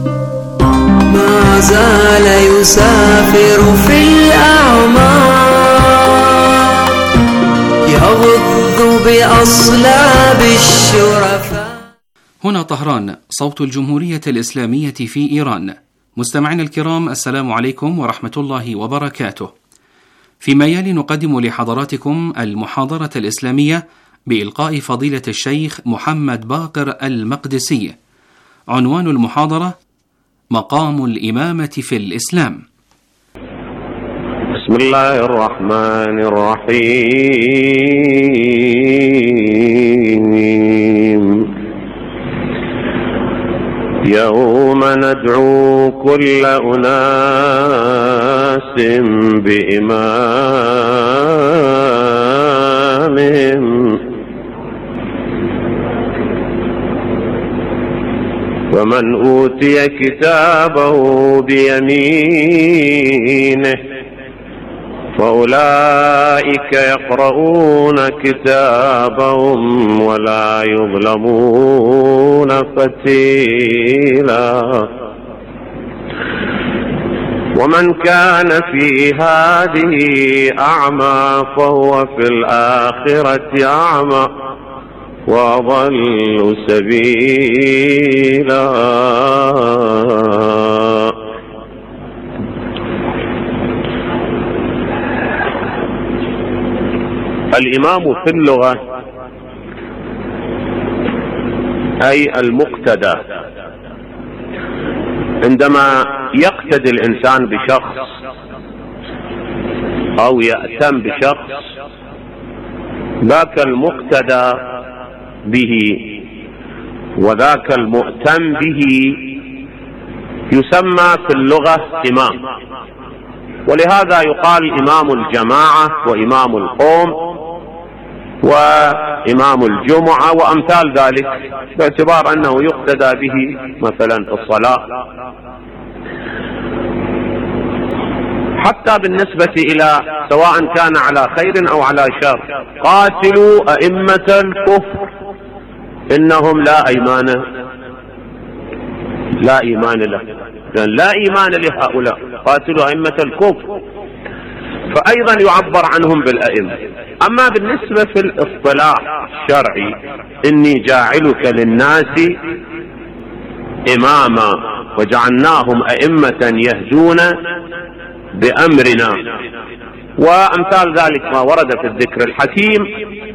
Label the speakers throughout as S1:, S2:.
S1: ما زال يسافر في الأعمار يغض بأصلاب الشرفاء.
S2: هنا طهران، صوت الجمهورية الإسلامية في إيران. مستمعينا الكرام، السلام عليكم ورحمة الله وبركاته. فيما يلي نقدم لحضراتكم المحاضرة الإسلامية بإلقاء فضيلة الشيخ محمد باقر المقدسي. عنوان المحاضرة: مقام الإمامة في الإسلام.
S3: بسم الله الرحمن الرحيم. يوم ندعو كل أناس بإمامهم ومن أوتي كتابه بيمينه فأولئك يقرؤون كتابهم ولا يظلمون فتيلا. ومن كان في هذه أعمى فهو في الآخرة أعمى وأضل سبيلا. الإمام في اللغة أي المقتدى. عندما يقتدي الإنسان بشخص أو يأتم بشخص، ذاك المقتدى به وذاك المؤتم به يسمى في اللغة إمام، ولهذا يقال إمام الجماعة وإمام القوم وإمام الجمعة وأمثال ذلك، باعتبار أنه يقتدى به مثلا في الصلاة. حتى بالنسبة إلى سواء كان على خير أو على شر، قاتلوا أئمة الكفر إنهم لا إيمان له، لا إيمان لهؤلاء، قاتلوا أئمة الكفر، فأيضا يعبر عنهم بالأئمة. أما بالنسبة في الاصطلاح الشرعي، إني جاعلك للناس إماما وجعلناهم أئمة يهدون بأمرنا وأمثال ذلك ما ورد في الذكر الحكيم.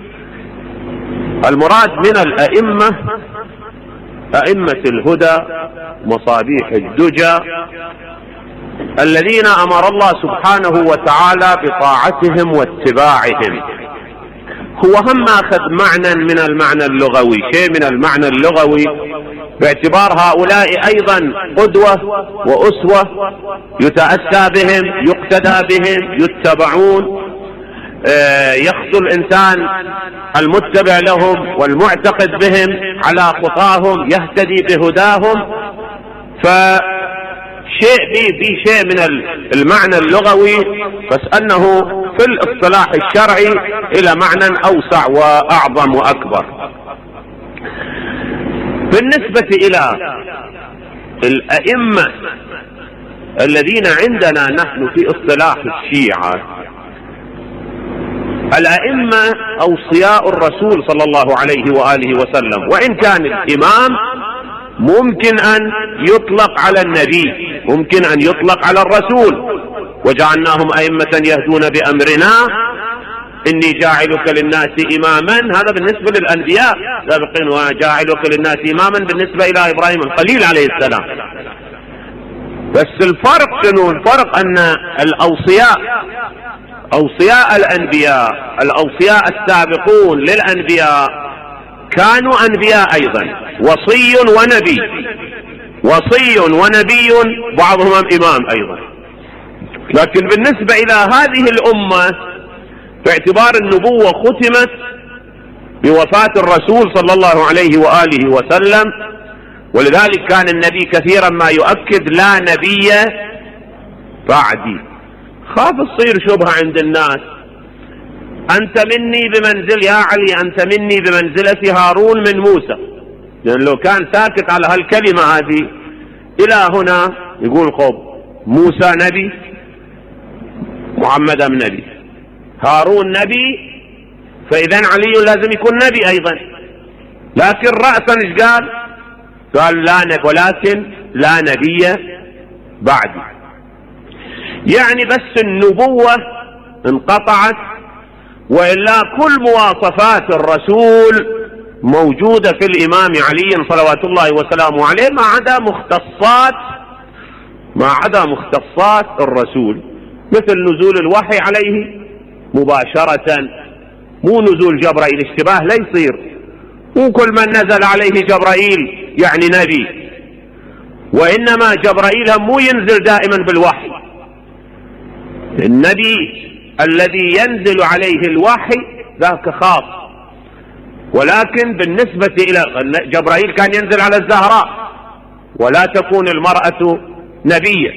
S3: المراد من الأئمة أئمة الهدى مصابيح الدجى الذين أمر الله سبحانه وتعالى بطاعتهم واتباعهم. هو هم أخذ معنى من المعنى اللغوي، شيء من المعنى اللغوي، باعتبار هؤلاء أيضا قدوة وأسوة يتأسى بهم، يقتدى بهم، يتبعون، يخطو الإنسان المتبع لهم والمعتقد بهم على خطاهم يهتدي بهداهم. فشيء في شيء من المعنى اللغوي، بس أنه في الاصطلاح الشرعي إلى معنى أوسع وأعظم وأكبر. بالنسبة إلى الأئمة الذين عندنا نحن في اصطلاح الشيعة، الأئمة أوصياء الرسول صلى الله عليه وآله وسلم، وإن كان الإمام ممكن أن يطلق على النبي، ممكن أن يطلق على الرسول، وجعلناهم أئمة يهدون بأمرنا إني جاعلك للناس إماما. هذا بالنسبة للأنبياء سابقين، وجاعلك للناس إماما بالنسبة إلى إبراهيم الخليل عليه السلام. بس الفرق شنو؟ الفرق أن أوصياء الأنبياء، الأوصياء السابقون للأنبياء كانوا أنبياء أيضا، وصي ونبي بعضهم إمام أيضا. لكن بالنسبة إلى هذه الأمة باعتبار النبوة ختمت بوفاة الرسول صلى الله عليه وآله وسلم، ولذلك كان النبي كثيرا ما يؤكد لا نبي بعدي. خاف تصير شبهة عند الناس، أنت مني بمنزل يا علي، أنت مني بمنزلة هارون من موسى، لأن لو كان ساكت على هالكلمة هذه إلى هنا يقول موسى نبي، محمد نبي، هارون نبي، فإذا علي لازم يكون نبي أيضا. لكن رأسا ايش قال لا نبي، ولكن لا نبي بعد. يعني بس النبوة انقطعت، وإلا كل مواصفات الرسول موجودة في الإمام علي صلوات الله وسلامه عليه، ما عدا مختصات الرسول، مثل نزول الوحي عليه مباشرة، مو نزول جبرائيل، اشتباه لا يصير، مو كل من نزل عليه جبرائيل يعني نبي، وإنما جبرائيل مو ينزل دائما بالوحي. النبي الذي ينزل عليه الوحي ذاك خاص، ولكن بالنسبة إلى جبرائيل كان ينزل على الزهراء ولا تكون المرأة نبية.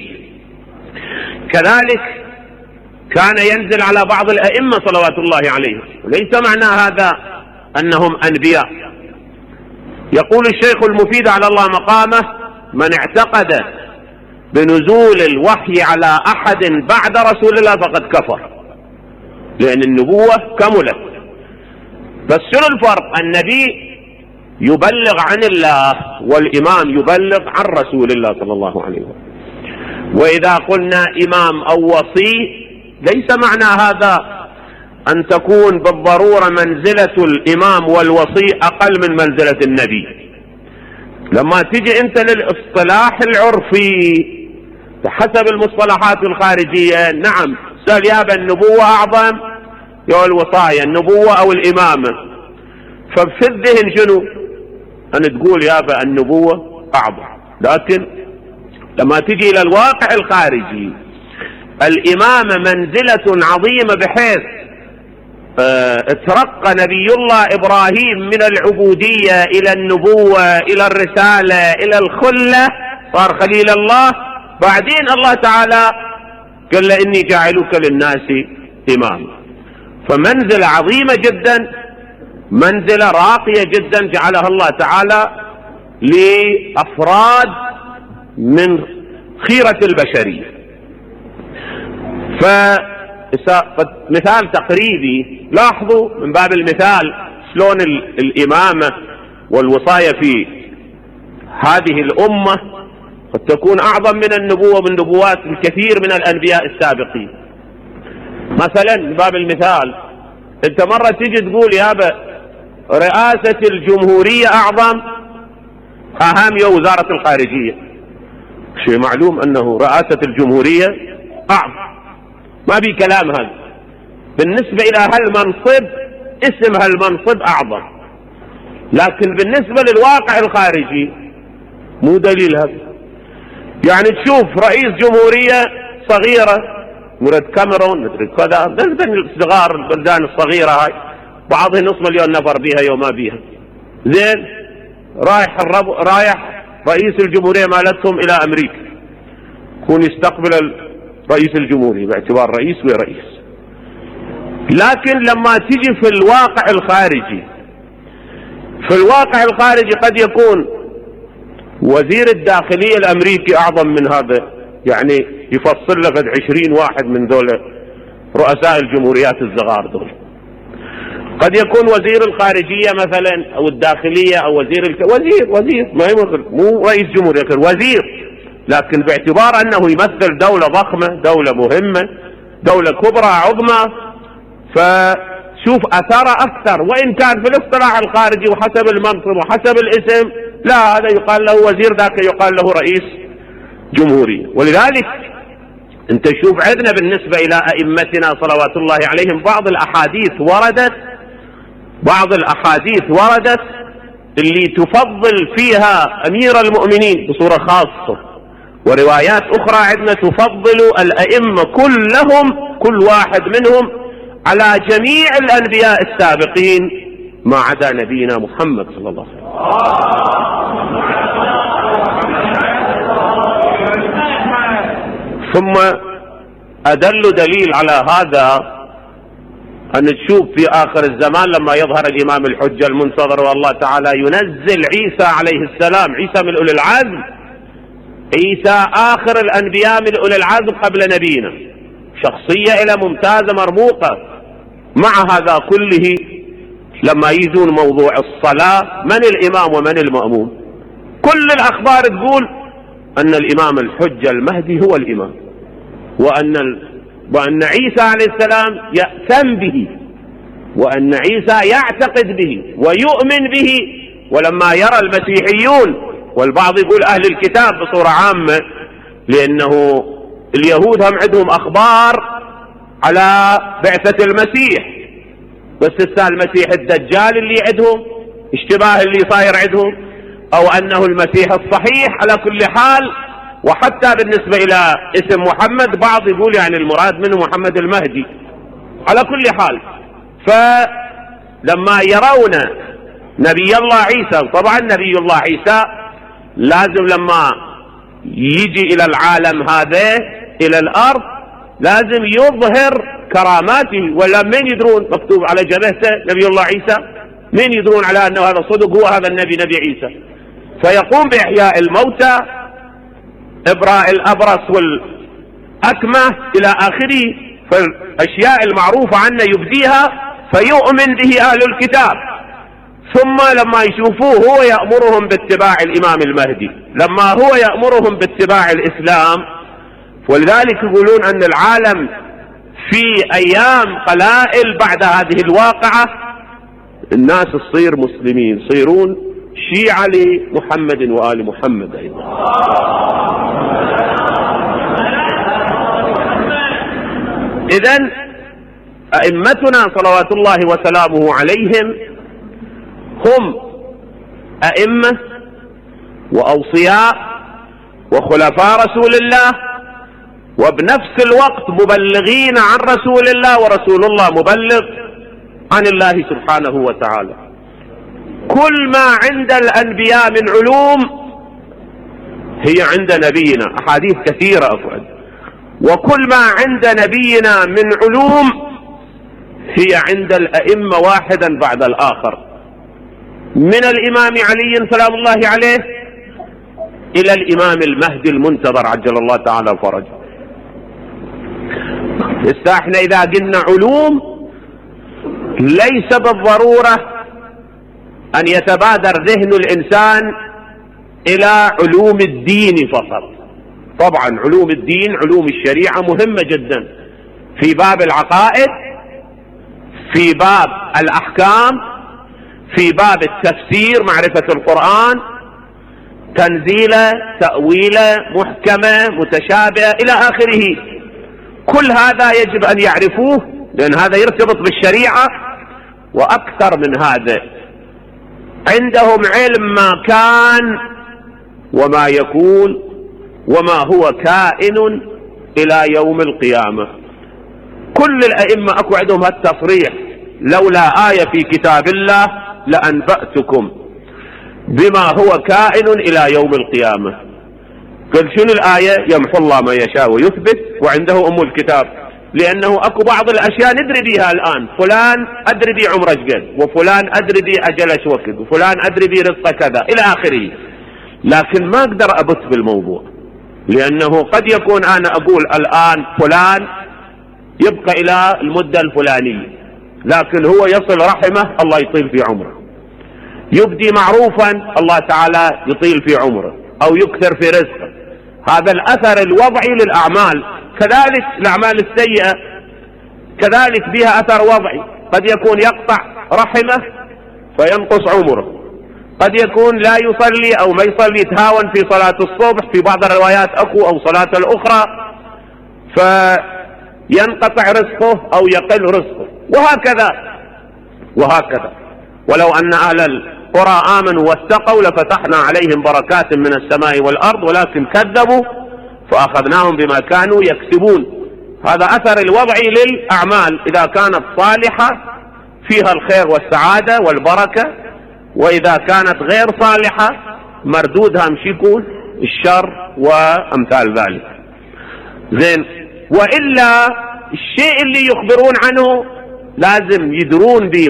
S3: كذلك كان ينزل على بعض الأئمة صلوات الله عليهم، وليس معنى هذا أنهم أنبياء. يقول الشيخ المفيد على الله مقامه: من اعتقد بنزول الوحي على أحد بعد رسول الله فقد كفر، لأن النبوة كملت. بس شنو الفرق؟ النبي يبلغ عن الله، والإمام يبلغ عن رسول الله صلى الله عليه وسلم. وإذا قلنا إمام أو وصي ليس معنى هذا أن تكون بالضرورة منزلة الإمام والوصي أقل من منزلة النبي. لما تيجي أنت للاصطلاح العرفي بحسب المصطلحات الخارجية، نعم سأل يابا النبوة أعظم يا الوصاية، النبوة أو الإمامة، ففي الذهن شنو؟ أن تقول يابا النبوة أعظم. لكن لما تجي إلى الواقع الخارجي، الإمامة منزلة عظيمة بحيث اترقى نبي الله إبراهيم من العبودية إلى النبوة إلى الرسالة إلى الخلة، صار خليل الله. بعدين الله تعالى قال له إني جاعلك للناس إماما. فمنزلة عظيمة جدا، منزلة راقية جدا جعلها الله تعالى لأفراد من خيرة البشرية. مثال تقريبي، لاحظوا من باب المثال شلون الإمامة والوصاية في هذه الأمة قد تكون أعظم من النبوة من نبوات الكثير من الأنبياء السابقين. مثلا من باب المثال، أنت مرة تيجي تقول يابا رئاسة الجمهورية أهم يا وزارة الخارجية، شيء معلوم أنه رئاسة الجمهورية أعظم، ما بي كلام. هذا بالنسبة إلى هالمنصب، اسم هالمنصب أعظم، لكن بالنسبة للواقع الخارجي مو دليل هذا. يعني تشوف رئيس جمهورية صغيرة، مرد كاميرون مدري كذا، الصغار البلدان الصغيرة هاي بعضهم نص مليون نفر بيها يوم ما بيها، زين رايح رئيس الجمهورية مالتهم إلى أمريكا، يكون يستقبل رئيس الجمهورية باعتبار رئيس ورئيس. لكن لما تيجي في الواقع الخارجي قد يكون وزير الداخلية الأمريكي أعظم من هذا، يعني يفصل له 20 واحد من دولة رؤساء الجمهوريات الصغار دول. قد يكون وزير الخارجية مثلا أو الداخلية أو وزير ما مو رئيس جمهورية، وزير، لكن باعتبار أنه يمثل دولة ضخمة، دولة مهمة، دولة كبرى عظمى، فشوف أثره أكثر. وإن كان في الاصطلاح الخارجي وحسب المنصب وحسب الاسم لا، هذا يقال له وزير، ذاك يقال له رئيس جمهورية. ولذلك انت شوف عندنا بالنسبة إلى أئمتنا صلوات الله عليهم بعض الأحاديث وردت اللي تفضل فيها أمير المؤمنين بصورة خاصة، وروايات أخرى عندنا تفضل الأئمة كلهم، كل واحد منهم على جميع الأنبياء السابقين ما عدا نبينا محمد صلى الله عليه وسلم. ثم أدل دليل على هذا أن تشوف في آخر الزمان لما يظهر الإمام الحجة المنتظر والله تعالى ينزل عيسى عليه السلام، عيسى من أولي العزم، عيسى آخر الأنبياء من أولي العزم قبل نبينا، شخصية إلى ممتازة مرموقة. مع هذا كله لما يجون موضوع الصلاة، من الإمام ومن المأموم؟ كل الأخبار تقول أن الإمام الحجة المهدي هو الإمام، وأن عيسى عليه السلام يأتم به، وأن عيسى يعتقد به ويؤمن به. ولما يرى المسيحيون، والبعض يقول أهل الكتاب بصورة عامة، لأنه اليهود هم عندهم أخبار على بعثة المسيح، بس المسيح الدجال اللي عندهم، اشتباه اللي صاير عندهم، أو أنه المسيح الصحيح. على كل حال، وحتى بالنسبة إلى اسم محمد بعض يقول يعني المراد منه محمد المهدي. على كل حال، فلما يرون نبي الله عيسى، طبعا نبي الله عيسى لازم لما يجي إلى العالم هذا إلى الأرض لازم يظهر كراماته، ولا من يدرون مكتوب على جبهته نبي الله عيسى؟ من يدرون على أنه هذا صدق هو هذا النبي عيسى؟ فيقوم بإحياء الموتى، إبراء الأبرص والأكمة إلى آخره، فالأشياء المعروفة عنه يبديها فيؤمن به أهل الكتاب. ثم لما يشوفوه هو يأمرهم باتباع الإمام المهدي، لما هو يأمرهم باتباع الإسلام. ولذلك يقولون أن العالم في أيام قلائل بعد هذه الواقعة الناس تصير مسلمين، يصيرون شيعة لمحمد وآل محمد أيضا. إذن أئمتنا صلوات الله وسلامه عليهم هم أئمة وأوصياء وخلفاء رسول الله، وبنفس الوقت مبلغين عن رسول الله، ورسول الله مبلغ عن الله سبحانه وتعالى. كل ما عند الأنبياء من علوم هي عند نبينا، أحاديث كثيرة أفعل، وكل ما عند نبينا من علوم هي عند الأئمة واحدا بعد الآخر، من الإمام علي سلام الله عليه إلى الإمام المهدي المنتظر عجل الله تعالى فرجه. احنا إذا قلنا علوم ليس بالضرورة أن يتبادر ذهن الإنسان إلى علوم الدين فقط. طبعا علوم الدين، علوم الشريعة مهمة جدا في باب العقائد، في باب الأحكام، في باب التفسير، معرفة القرآن، تنزيله، تأويله، محكمة، متشابهة إلى آخره. كل هذا يجب أن يعرفوه، لأن هذا يرتبط بالشريعة. وأكثر من هذا عندهم علم ما كان وما يكون وما هو كائن إلى يوم القيامة. كل الأئمة أكو عندهم هالتصريح: لولا آية في كتاب الله لأنبأتكم بما هو كائن إلى يوم القيامة. قل شنو الآية؟ يمحو الله ما يشاء ويثبت وعنده أم الكتاب. لأنه أكو بعض الأشياء ندري بها الآن، فلان أدري بي عمره قد، وفلان أدري بي أجله وقت، وفلان أدري بي رزقه كذا إلى آخره، لكن ما أقدر أبت بالموضوع، لأنه قد يكون أنا أقول الآن فلان يبقى إلى المدة الفلانية، لكن هو يصل رحمه الله يطيل في عمره، يبدي معروفا الله تعالى يطيل في عمره أو يكثر في رزقه. هذا الأثر الوضعي للأعمال. كذلك الأعمال السيئة كذلك بها أثر وضعي، قد يكون يقطع رحمه فينقص عمره، قد يكون لا يصلي أو ما يصلي يتهاون في صلاة الصبح في بعض الروايات أكو، أو صلاة الأخرى فينقطع رزقه أو يقل رزقه، وهكذا. ولو أن أهل القرى آمنوا واتقوا لفتحنا عليهم بركات من السماء والأرض ولكن كذبوا فأخذناهم بما كانوا يكسبون. هذا أثر الوضعي للأعمال، إذا كانت صالحة فيها الخير والسعادة والبركة، وإذا كانت غير صالحة مردودها مشيكون الشر وأمثال ذلك. زين، وإلا الشيء اللي يخبرون عنه لازم يدرون به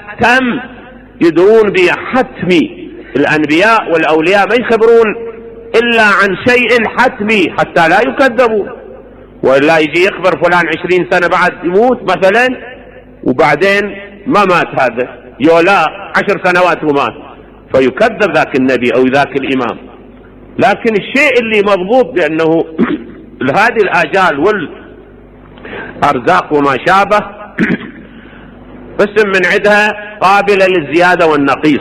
S3: محتم، يدرون به حتمي. الأنبياء والأولياء ما يخبرون إلا عن شيء حتمي حتى لا يكذبوا، ولا يجي يخبر فلان 20 سنة بعد يموت مثلا وبعدين ما مات هذا، يولا 10 سنوات ومات، فيكذب ذاك النبي أو ذاك الإمام. لكن الشيء اللي مضبوط بأنه هذه الآجال والأرزاق وما شابه قسم من عدها قابلة للزيادة والنقيص،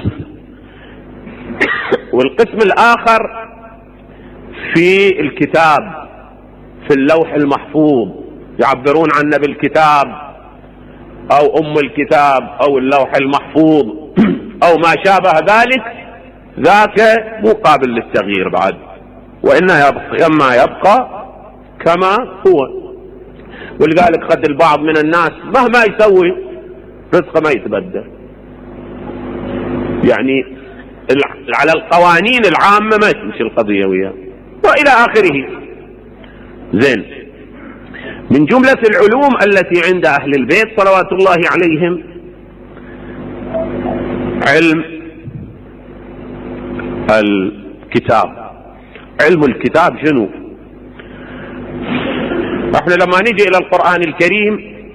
S3: والقسم الآخر في الكتاب في اللوح المحفوظ، يعبرون عنه بالكتاب أو أم الكتاب أو اللوح المحفوظ أو ما شابه ذلك، ذاك مو قابل للتغيير بعد، وإنه يبقى كما هو. ولذلك قد البعض من الناس مهما يسوي رزقه ما يتبدل، يعني على القوانين العامة ما تمشي القضية وياه وإلى آخره. زين، من جملة العلوم التي عند أهل البيت صلوات الله عليهم علم الكتاب. علم الكتاب شنو؟ احنا لما نيجي إلى القرآن الكريم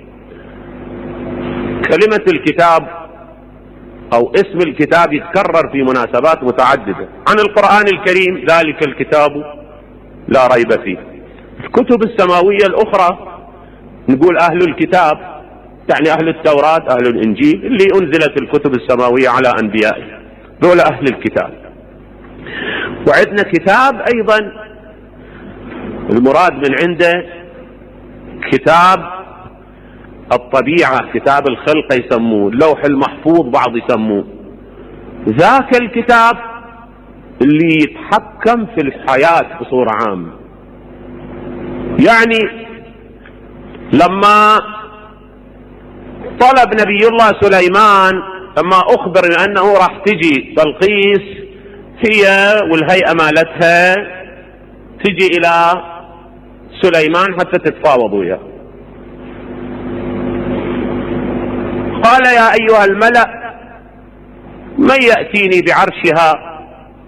S3: كلمة الكتاب أو اسم الكتاب يتكرر في مناسبات متعددة عن القرآن الكريم، ذلك الكتاب لا ريب فيه. الكتب السماوية الأخرى نقول أهل الكتاب، يعني أهل التوراة أهل الإنجيل اللي أنزلت الكتب السماوية على أنبيائه، دول أهل الكتاب. وعندنا كتاب أيضا المراد من عنده كتاب الطبيعة، كتاب الخلق يسموه، اللوح المحفوظ بعض يسموه، ذاك الكتاب اللي يتحكم في الحياة بصورة عامة. يعني لما طلب نبي الله سليمان، لما أخبر أنه راح تجي بلقيس هي والهيئة مالتها تجي إلى سليمان حتى تتفاوض وياه، قال يا أيها الملأ من يأتيني بعرشها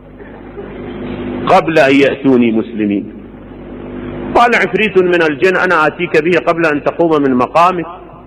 S3: قبل أن يأتوني مسلمين؟ قال عفريت من الجن أنا آتيك به قبل أن تقوم من مقامك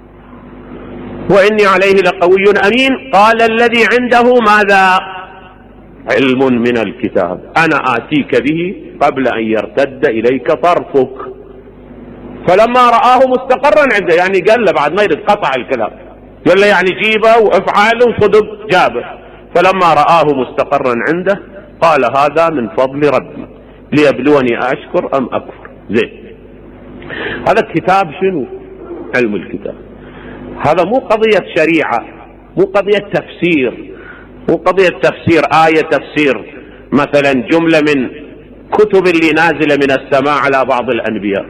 S3: وإني عليه لقوي أمين. قال الذي عنده ماذا؟ علم من الكتاب، أنا آتيك به قبل أن يرتد إليك طرفك. فلما رآه مستقرا عنده، يعني قال له بعد ما يرد قطع الكلام، قال له يعني جيبه وافعله وصدق جابه. فلما رآه مستقرا عنده قال هذا من فضل ربي ليبلوني أشكر أم أكفر. زين، هذا الكتاب شنو؟ علم الكتاب. هذا مو قضية شريعة، مو قضية تفسير، مو قضية تفسير آية، تفسير مثلا جملة من كتب اللي نازلة من السماء على بعض الأنبياء،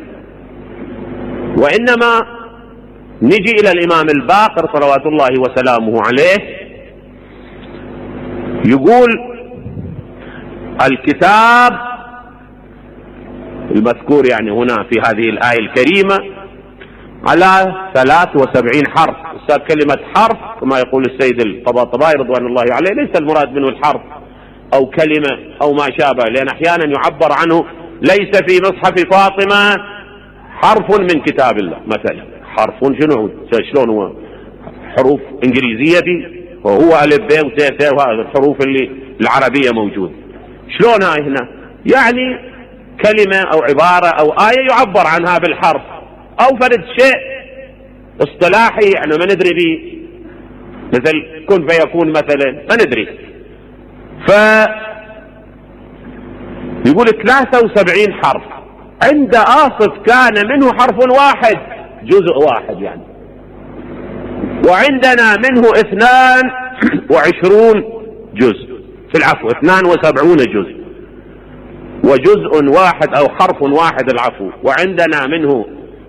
S3: وإنما نجي إلى الإمام الباقر صلوات الله وسلامه عليه يقول الكتاب المذكور يعني هنا في هذه الآية الكريمة على 73 حرف. كلمة حرف كما يقول السيد الطباطبائي رضوان الله عليه ليس المراد منه الحرف أو كلمة أو ما شابه، لأن أحيانا يعبر عنه ليس في مصحف فاطمة حرف من كتاب الله مثلا. حرف شلون هو؟ حروف إنجليزية دي وهو ألف ب وت ث، وهذه الحروف اللي العربية موجودة. شلون هاي هنا؟ يعني كلمة أو عبارة أو آية يعبر عنها بالحرف، أو فرد شيء اصطلاحي يعني ما ندري به، مثل كن فيكون مثلا ما ندري. يقول 73 حرف. عند آصف كان منه حرف واحد، جزء واحد يعني، وعندنا منه 22 جزء، في العفو 72 جزء، وجزء واحد أو حرف واحد العفو، وعندنا منه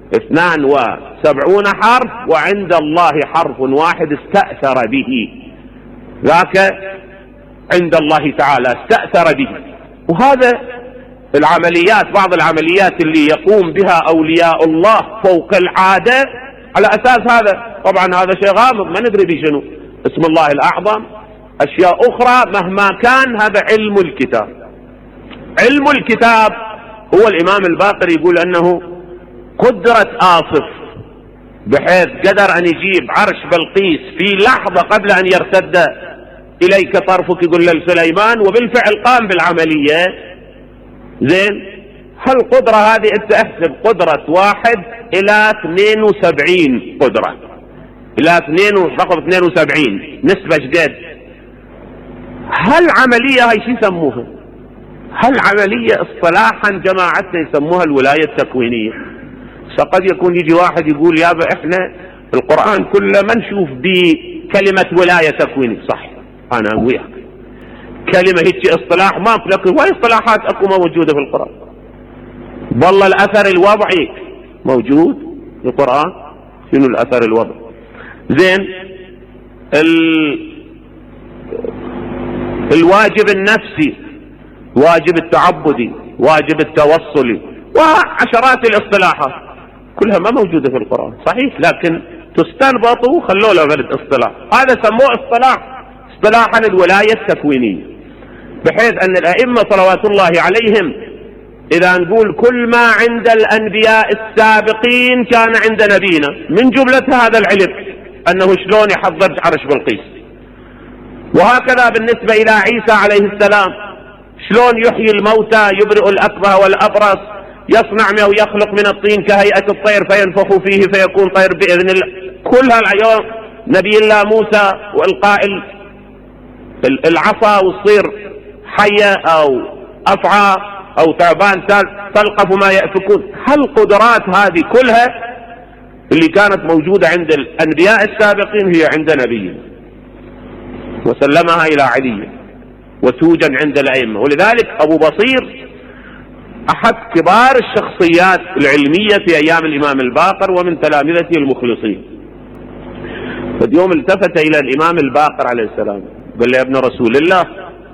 S3: 72 حرف، وعند الله حرف واحد استأثر به، ذاك عند الله تعالى استأثر به. وهذا العمليات، بعض العمليات اللي يقوم بها أولياء الله فوق العادة على أساس هذا. طبعا هذا شيء غامض ما ندري بشنو، اسم الله الأعظم، أشياء أخرى مهما كان، هذا علم الكتاب. علم الكتاب هو الإمام الباقر يقول أنه قدرة آصف، بحيث قدر أن يجيب عرش بلقيس في لحظة قبل أن يرتد إليك طرفك، يقول لسليمان، وبالفعل قام بالعملية. زين، هالقدرة هذه أنت احسب قدرة 1 إلى 72 قدرة، إلى 2 رقم 72 نسبة جديد. هالعملية هاي شو يسموها؟ هالعملية اصطلاحا جماعتنا يسموها الولاية التكوينية. فقد يكون يجي واحد يقول يابا احنا القرآن كله ما نشوف بكلمة ولاية تكوينية. صح، أنا وياك، كلمة هيك اصطلاح ماكو، لكن هاي اصطلاحات اكو موجودة في القرآن. والله الأثر الوضعي موجود في القرآن. شنو الأثر الوضعي؟ زين، الواجب النفسي، واجب التعبدي، واجب التوصلي، وعشرات الاصطلاحات كلها ما موجودة في القرآن. صحيح، لكن تستنبطوا خلوا له غير اصطلاح. هذا سموه اصطلاحا الولاية التكوينية، بحيث أن الأئمة صلوات الله عليهم إذا نقول كل ما عند الأنبياء السابقين كان عند نبينا، من جملة هذا العلم أنه شلون يحضر عرش بلقيس. وهكذا بالنسبة إلى عيسى عليه السلام، شلون يحيي الموتى، يبرئ الأكمه والأبرص، يصنع ويخلق من الطين كهيئة الطير فينفخ فيه فيكون طير بإذن الله. كل هالعيون نبي الله موسى والقاء العصا وتصير حية أو أفعى أو تعبان تلقف ما يأفكون. هالقدرات هذه كلها اللي كانت موجودة عند الأنبياء السابقين هي عند نبينا، وسلمها إلى علي وتوجد عند الأئمة. ولذلك أبو بصير أحد كبار الشخصيات العلمية في أيام الإمام الباقر ومن تلامذته المخلصين. فاليوم التفت إلى الإمام الباقر عليه السلام قال له: يا ابن رسول الله،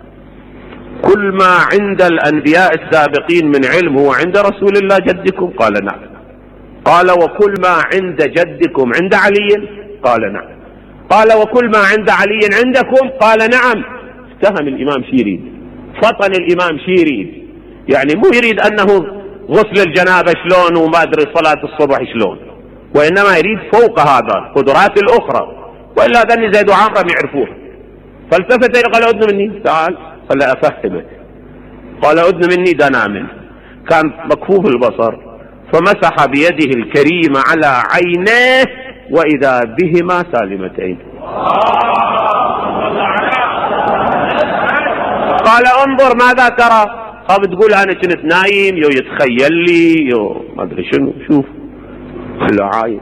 S3: كل ما عند الأنبياء السابقين من علم هو عند رسول الله جدكم؟ قال: نعم. قال: وكل ما عند جدكم عند علي؟ قال: نعم. قال: وكل ما عند علي عندكم؟ قال: نعم. افتهم الإمام شيريد، فطن الإمام شيريد، يعني مو يريد أنه غسل الجنابة شلون وما أدري صلاة الصبح شلون، وإنما يريد فوق هذا القدرات الأخرى، وإلا ذني زيد وعمرة يعرفوه. فالتفت إليه قال: أدن مني، تعال. قال: أفهمك. قال: أدن مني دنا منه. كان مكفوف البصر، فمسح بيده الكريمة على عينيه وإذا بهما سالمتين. قال: انظر ماذا ترى؟ خاف تقول أنا كنت نايم يو يتخيل لي يو ما أدري شنو. شوف هلا عايم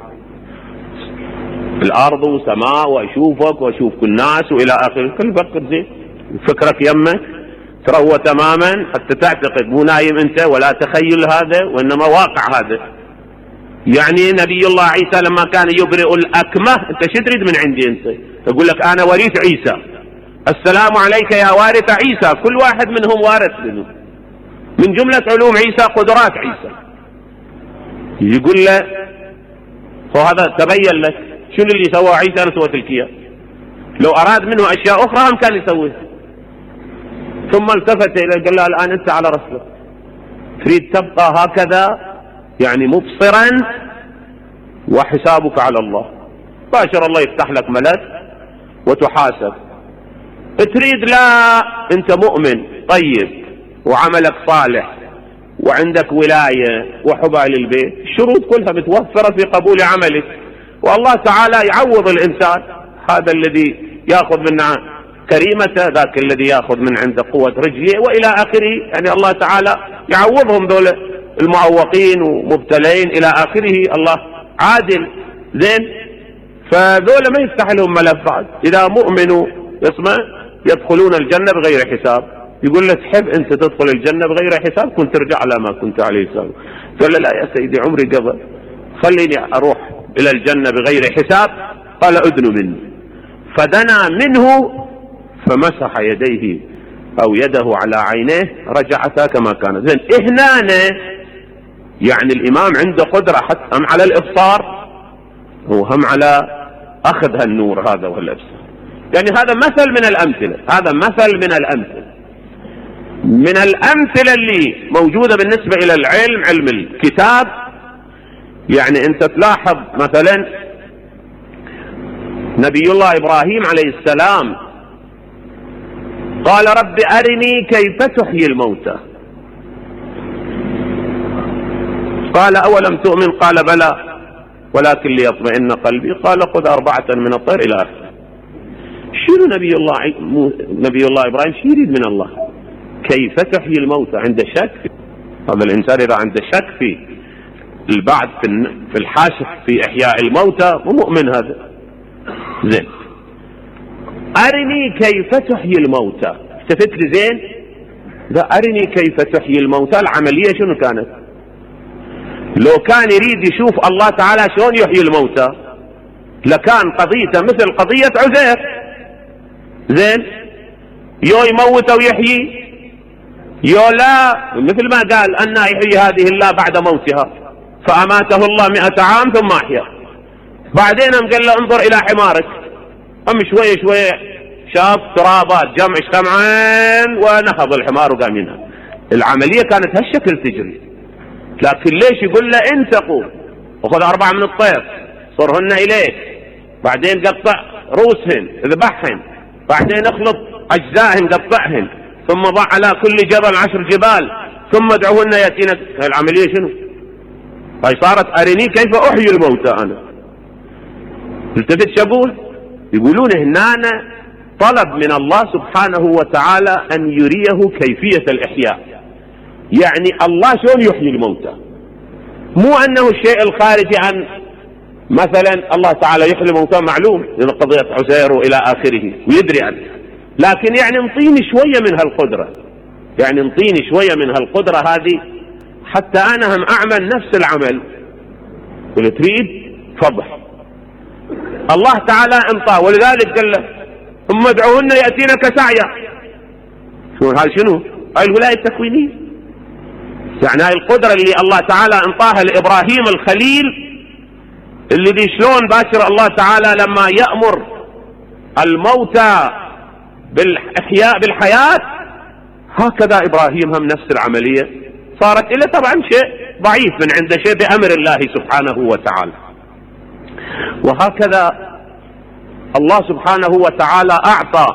S3: الأرض وسماء وأشوفك وأشوف كل الناس وإلى آخره. كل فكر زين، فكرك يمك تروى تماما حتى تعتقد مو نايم أنت ولا تخيل هذا، وإنما واقع هذا. يعني نبي الله عيسى لما كان يبرئ الأكمه، أنت شو تريد من عندي؟ أنت يقول لك أنا وريث عيسى، السلام عليك يا وارث عيسى. كل واحد منهم وارث منه، من جملة علوم عيسى قدرات عيسى. يقول له: وهذا تبين لك شنو اللي سوى عيسى أنا سويت لك إياه. لو أراد منه أشياء أخرى هم كان يسويها. ثم التفت إليه قال له: الآن أنت على رسلك، تريد تبقى هكذا يعني مبصرا وحسابك على الله، باشر الله يفتح لك ملك وتحاسب. تريد لا، أنت مؤمن طيب وعملك صالح وعندك ولاية وحب أهل البيت، الشروط كلها متوفرة في قبول عملك، والله تعالى يعوض الإنسان. هذا الذي يأخذ من كريمته، ذاك الذي يأخذ من عنده قوة رجله وإلى آخره. يعني الله تعالى يعوضهم دول المعوقين ومبتلين إلى آخره. الله عادل. زين، فذول ما يفتح لهم ملف بعد. إذا مؤمنوا اسمه يدخلون الجنة بغير حساب. يقول له: تحب أنت تدخل الجنة بغير حساب؟ كنت ترجع على ما كنت عليه سابق. قال له: لا يا سيدي، عمري قبل، خليني أروح إلى الجنة بغير حساب. قال: أدن مني. فدنا منه فمسح يديه أو يده على عينيه، رجعتا كما كانت. زين، هنا يعني الإمام عنده قدرة حتى هم على الإبصار وهم على أخذ هالنور هذا والإبصار. يعني هذا مثل من الأمثلة، هذا مثل من الأمثلة. من الأمثلة اللي موجودة بالنسبة إلى العلم، علم الكتاب، يعني أنت تلاحظ مثلا نبي الله إبراهيم عليه السلام قال رب أرني كيف تحيي الموتى، قال أولم تؤمن قال بلى ولكن ليطمئن قلبي، قال خذ 4 من الطير إلى آخره. شنو نبي الله إبراهيم شو يريد من الله؟ كيف تحيي الموتى؟ عنده شك. هذا الإنسان إذا عنده شك في البعث في الحاشر في إحياء الموتى مو مؤمن هذا. زين، أرني كيف تحيي الموتى، التفت لي زين، ذا أرني كيف تحيي الموتى العملية شنو كانت؟ لو كان يريد يشوف الله تعالى شلون يحيي الموتى لكان قضيته مثل قضية عزير. زين، يو يموت ويحيي، يو لا، مثل ما قال أن يحيي هذه الله بعد موتها، فأماته الله 100 عام ثم أحيا. بعدين قال له انظر إلى حمارك، شوية شوية شاف ترابات جمع اجتمعين ونهض الحمار وقام ينهض. العملية كانت هالشكل تجري، لكن ليش يقول له انتقوا وخذ 4 من الطير صرهن إليك، بعدين قطع رؤوسهن اذبحهن، بعدين اخلط أجزائهن قطعهن، ثم ضع على كل جبل 10 جبال، ثم ادعوهن يأتينك. العملية شنو؟ هاي صارت أرني كيف أحيي الموتى أنا. التفت شبول يقولون هنا طلب من الله سبحانه وتعالى أن يريه كيفية الإحياء، يعني الله شلون يحيي الموتى، مو أنه الشيء الخارجي عن مثلا الله تعالى يحيي الموتى معلوم لأن قضية عزير وإلى آخره ويدري عنه، لكن يعني انطيني شوية من هالقدرة، يعني انطيني شوية من هالقدرة هذه حتى أنا هم أعمل نفس العمل. قل تريد فضح الله تعالى انطاه، ولذلك قال له ثم ادعوهن يأتينك سعيا. هذا شنو؟ هاي الولاية التكوينية، يعني هاي القدرة اللي الله تعالى انطاها لإبراهيم الخليل، الذي شلون باشر الله تعالى لما يأمر الموتى بالإحياء بالحياة، هكذا إبراهيم هم نفس العملية صارت إلى طبعا شيء ضعيف من عند شيء بأمر الله سبحانه وتعالى. وهكذا الله سبحانه وتعالى أعطى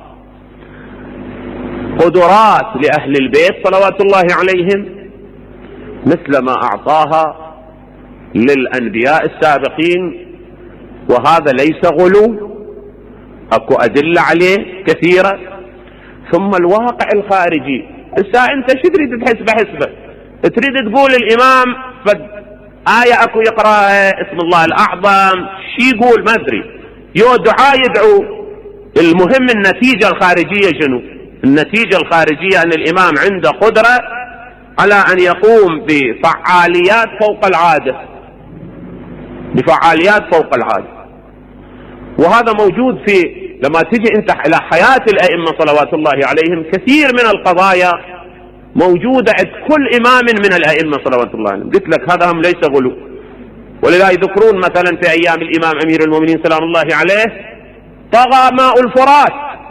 S3: قدرات لأهل البيت صلوات الله عليهم مثل ما أعطاها للأنبياء السابقين، وهذا ليس غلو، أكو أدلة عليه كثيرة. ثم الواقع الخارجي، هسه أنت شو تريد تحسبه حسبة؟ تريد تقول الإمام فد آية أكو يقرأ اسم الله الأعظم، شي يقول ما أدري، يو دعاء يدعو. المهم النتيجة الخارجية شنو؟ النتيجة الخارجية أن الإمام عنده قدرة على أن يقوم بفعاليات فوق العادة، بفعاليات فوق العادة. وهذا موجود في لما تجي انت إلى حياة الأئمة صلوات الله عليهم، كثير من القضايا موجودة عند كل إمام من الأئمة صلوات الله عليهم. قلت لك هذا هم ليس غلو. ولذا يذكرون مثلا في أيام الإمام أمير المؤمنين سلام الله عليه طغى ماء الفرات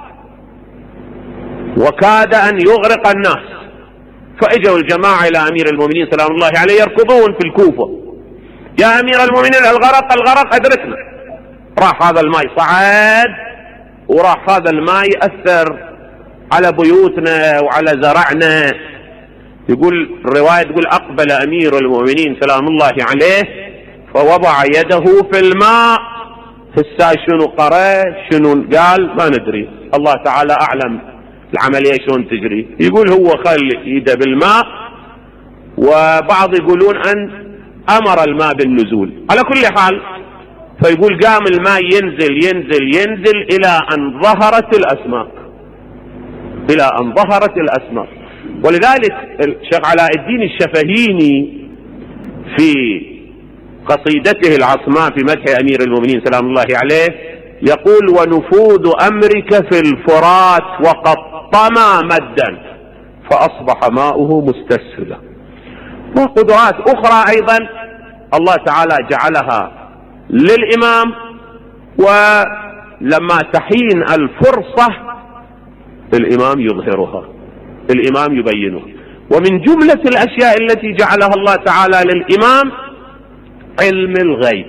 S3: وكاد أن يغرق الناس، فإجوا الجماعة إلى أمير المؤمنين سلام الله عليه يركضون في الكوفة، يا أمير المؤمنين الغرق الغرق أدركنا. راح هذا الماء صعد، وراح هذا الماء يأثر على بيوتنا وعلى زرعنا. يقول الرواية تقول أقبل أمير المؤمنين سلام الله عليه فوضع يده في الماء. هسا شنو قرأ شنو قال ما ندري، الله تعالى أعلم العملية شلون تجري. يقول هو خل يده بالماء، وبعض يقولون أن أمر الماء بالنزول. على كل حال فيقول قام الماء ينزل ينزل ينزل إلى أن ظهرت الأسماك، إلى أن ظهرت الأسماك. ولذلك الشيخ علاء الدين الشفهيني في قصيدته العصماء في مدح أمير المؤمنين سلام الله عليه يقول ونفوذ أمرك في الفرات وقد طمى مدا فأصبح ماؤه مستسهلا. وقدرات أخرى أيضا الله تعالى جعلها للإمام، ولما تحين الفرصة الإمام يظهرها. الإمام يبينه. ومن جملة الأشياء التي جعلها الله تعالى للإمام علم الغيب.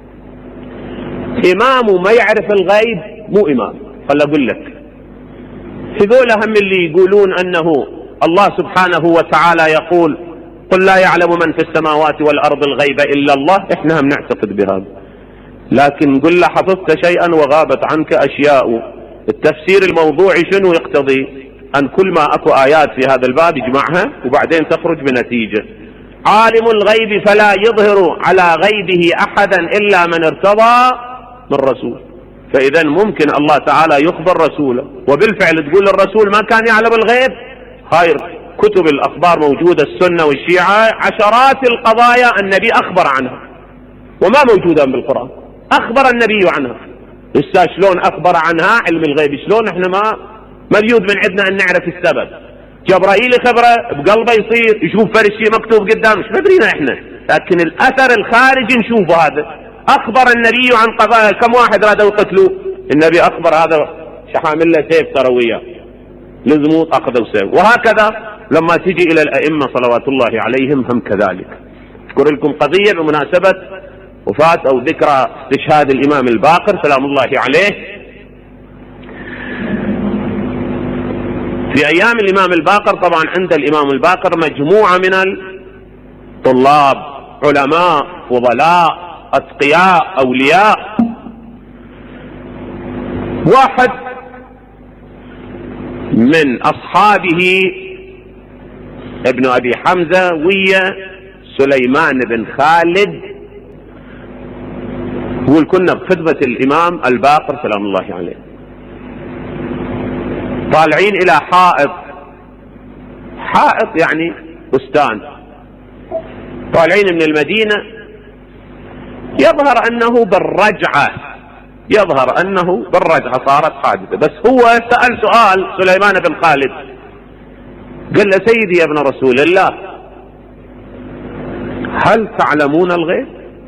S3: إمام ما يعرف الغيب مو إمام. خل أقول لك، هذول هم اللي يقولون أنه الله سبحانه وتعالى يقول قل لا يعلم من في السماوات والأرض الغيب إلا الله، إحنا هم نعتقد بهذا، لكن قل له حفظت شيئا وغابت عنك أشياء. التفسير الموضوعي شنو يقتضي؟ أن كل ما أكو آيات في هذا الباب يجمعها وبعدين تخرج بنتيجة. عالم الغيب فلا يظهر على غيبه أحدا إلا من ارتضى من رسول. فإذا ممكن الله تعالى يخبر رسوله، وبالفعل تقول الرسول ما كان يعلم الغيب. هاي كتب الأخبار موجودة، السنة والشيعة، عشرات القضايا النبي أخبر عنها وما موجودة بالقرآن، أخبر النبي عنها. لسه شلون أخبر عنها علم الغيب؟ شلون احنا ما مليود من عندنا أن نعرف السبب؟ جبرائيل خبره بقلبه يصير يشوف فرش شيء مكتوب قدام، مش مدرينا احنا، لكن الأثر الخارجي نشوفه. هذا أخبر النبي عن قضايا. كم واحد رادوا يقتلوه؟ النبي أخبر هذا شحامل له سيف ترويه لزموط أخذوا سيف. وهكذا لما تجي إلى الأئمة صلوات الله عليهم هم كذلك. أذكر لكم قضية بمناسبة وفاة أو ذكرى استشهاد الإمام الباقر سلام الله عليه. في أيام الإمام الباقر طبعا عند الإمام الباقر مجموعة من الطلاب، علماء، فضلاء، أتقياء، أولياء. واحد من أصحابه ابن أبي حمزة ويا سليمان بن خالد، يقول كنا بخدمة الإمام الباقر سلام الله عليه، طالعين إلى حائط يعني بستان، طالعين من المدينة. يظهر أنه بالرجعة صارت حادثة. بس هو سأل سؤال سليمان بن خالد، قال له سيدي يا ابن رسول الله هل تعلمون الغيب؟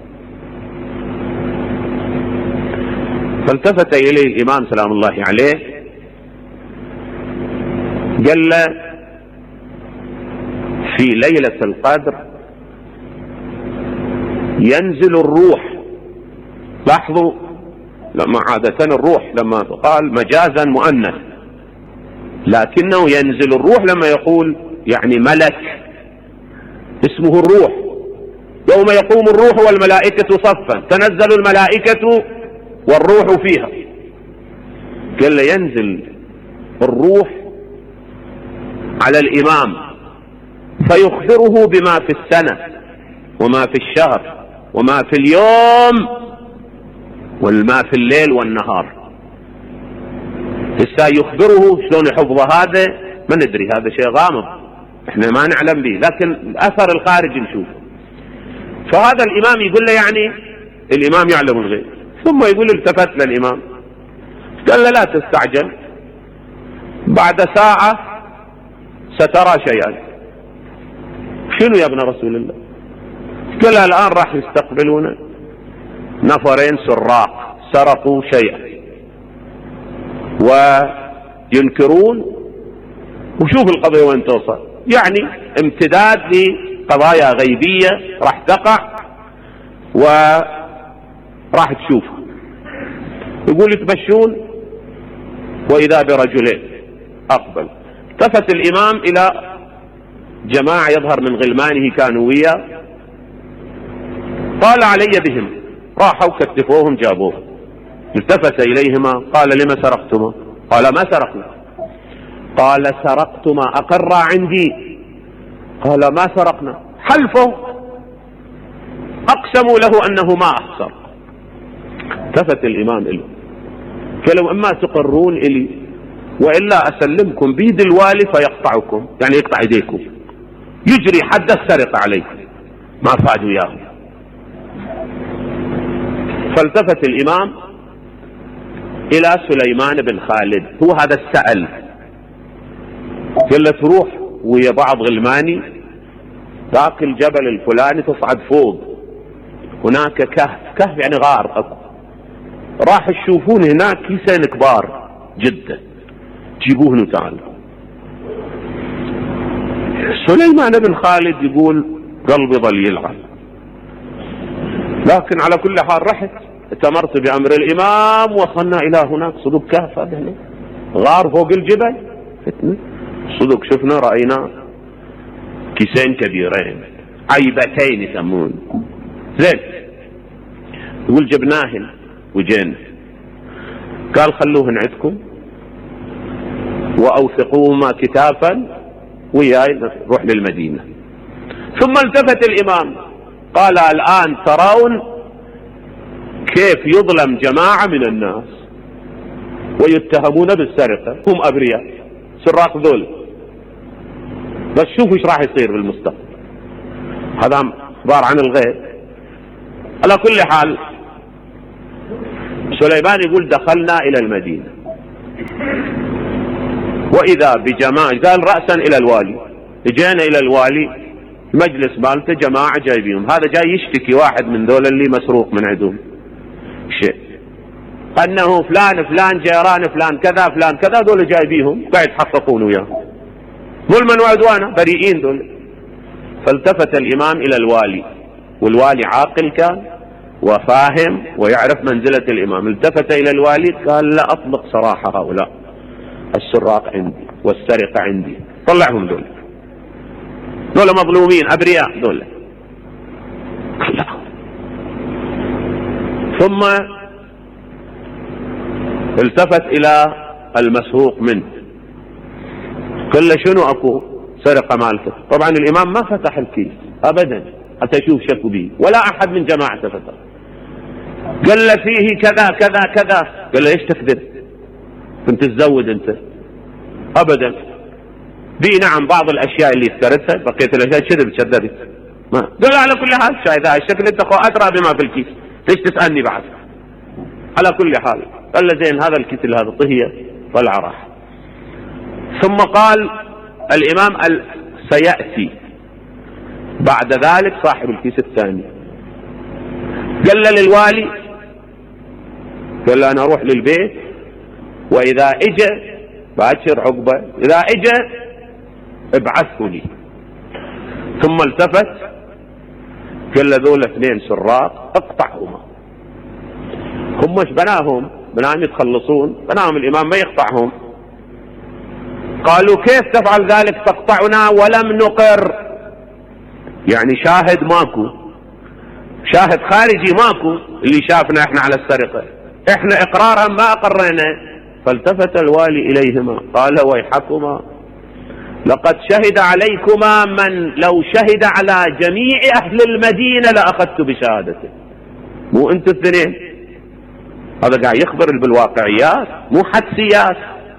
S3: فالتفت إليه الإمام سلام الله عليه قال له في ليلة القدر ينزل الروح. لاحظوا لما عادة الروح لما قال مجازا مؤنث، لكنه ينزل الروح لما يقول يعني ملك اسمه الروح. يوم يقوم الروح والملائكة صفا تنزل الملائكة والروح فيها. قال له ينزل الروح على الإمام فيخبره بما في السنة وما في الشهر وما في اليوم وما في الليل والنهار. لسه يخبره شلون يحفظه هذا ما ندري، هذا شيء غامض احنا ما نعلم به، لكن الأثر الخارجي نشوفه. فهذا الإمام يقول له يعني الإمام يعلم الغيب. ثم يقول التفت للإمام قال له لا تستعجل، بعد ساعة سترى شيئا. شنو يا ابن رسول الله؟ قال له الآن راح يستقبلون نفرين سراق سرقوا شيئا وينكرون، وشوف القضية وين توصل، يعني امتداد لقضايا غيبية راح تقع وراح تشوفها. يقول يتمشون وإذا برجلين أقبل. التفت الإمام إلى جماعة يظهر من غلمانه كانوا وياه، قال علي بهم، راحوا كتفوهم جابوهم. التفت إليهما قال لما سرقتما؟ قال ما سرقنا. قال سرقتما أقر عندي؟ قال ما سرقنا. حلفوا أقسموا له أنه ما أحسر. التفت الإمام إله قالوا إما تقرون إلي وإلا أسلمكم بيد الوالي فيقطعكم، يعني يقطع يديكم، يجري حد السرقة عليكم. ما فادوا إياه. فالتفت الإمام إلى سليمان بن خالد، هو هذا السأل، قال له تروح ويا بعض غلماني ذاك الجبل الفلاني تصعد فوق، هناك كهف يعني غار أكو، راح تشوفون هناك كيسين كبار جدا، جيبوهن وتعالوا. سليمان بن خالد يقول قلبي ظل يلعب، لكن على كل حال رحت اتمرت بأمر الإمام، وصلنا إلى هناك صدق كهف، هذا غار فوق الجبل صدق، شفنا رأينا كيسين كبيرين عيبتين يسمون زين، يقول جبناهن وجينا، قال خلوهن عندكم وأوثقوهما كتافا وياي نروح للمدينة. ثم التفت الإمام قال الآن ترون كيف يظلم جماعة من الناس ويتهمون بالسرقة، هم أبرياء سراق ذول، بس شوفوا ايش راح يصير بالمستقبل. هذا اخبار عن الغيب. على كل حال سليمان يقول دخلنا الى المدينة واذا بجماعة، قال رأسا الى الوالي، اجينا الى الوالي مجلس مالته جماعة جايبينهم، هذا جاي يشتكي واحد من ذول اللي مسروق من عندهم شيء، انه فلان فلان جيران فلان كذا فلان كذا، ذول جايبيهم قاعد يتحققون وياهم ظلما وعدوانا بريئين ذول. فالتفت الإمام إلى الوالي، والوالي عاقل كان وفاهم ويعرف منزلة الإمام، التفت إلى الوالي قال لا أطلق سراح هؤلاء السراق عندي والسرقة عندي، طلعهم دول مظلومين أبرياء دول. ثم التفت إلى المسروق منه قال له شنو أكو سرقة مالك؟ طبعا الإمام ما فتح الكيس أبدا حتى يشوف شكو به، ولا أحد من جماعته فتح. قال له فيه كذا كذا كذا، قال له ايش تكذب؟ كنت تزود انت؟ أبدا. بي نعم بعض الأشياء اللي اذكرتها، بقية الأشياء كذبت. ما قال على كل حال شايف هذا الشكل انت أدرى بما في الكيس، ليش تسألني بعد؟ على كل حال قال له زين هذا الكيس هذا طهية طلع راح. ثم قال الإمام سيأتي بعد ذلك صاحب الكيس الثاني. قال للوالي، قال له أنا أروح للبيت وإذا إجا باشر عقبة، إذا إجا ابعثه لي. ثم التفت قال له ذول اثنين سراق اقطعهما. هم مش بناهم يتخلصون، بناهم الإمام ما يقطعهم. قالوا كيف تفعل ذلك؟ تقطعنا ولم نقر، يعني شاهد ماكو، شاهد خارجي ماكو اللي شافنا احنا على السرقة، احنا اقرارا ما اقرنا. فالتفت الوالي اليهما قال ويحكما لقد شهد عليكما من لو شهد على جميع اهل المدينة لأخذت بشهادته. مو انتوا الاثنين، هذا قاعد يخبر بالواقعيات مو حدسيات.